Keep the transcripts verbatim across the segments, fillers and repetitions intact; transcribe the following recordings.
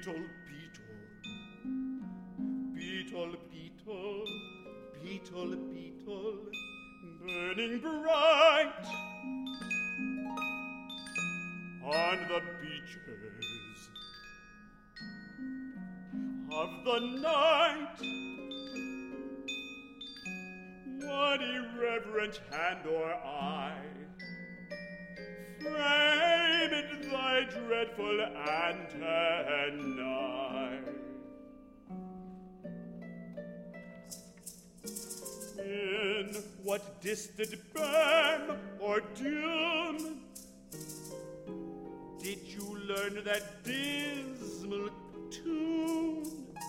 Beetle, beetle, beetle, beetle, beetle, beetle, burning bright on the beaches of the night. What irreverent hand or eye framed thy dreadful antennae? In what distant burn or doom did you learn that dismal tune?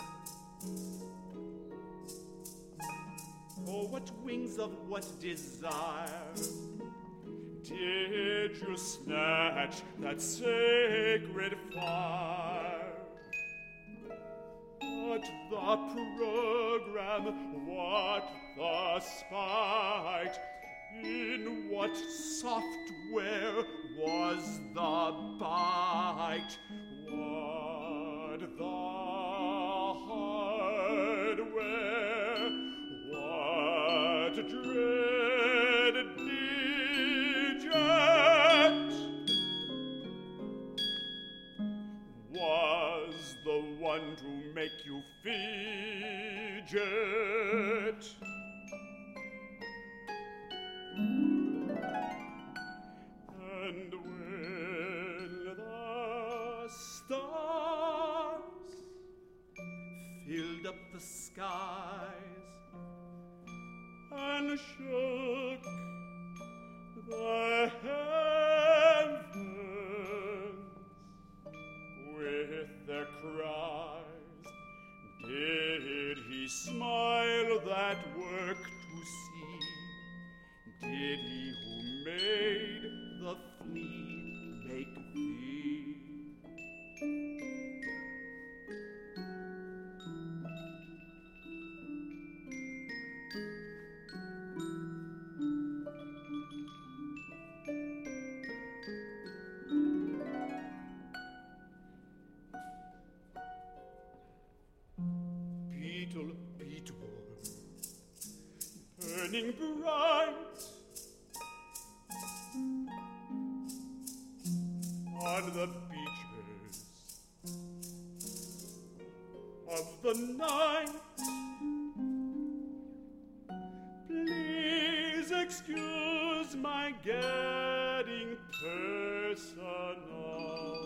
Or what wings of what desire did you snatch that sacred fire? What the program, what the spite, in what software was the bite? What the hardware? What dread digit was the one to make you fidget? And when the stars filled up the skies and shook the heavens with their cries, did he smile that work to see? Did he who made the flea make thee? Beetle, beetle, burning bright on the beaches of the night, please excuse my getting personal,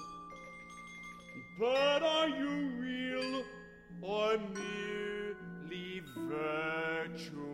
but are you real or merely virtual?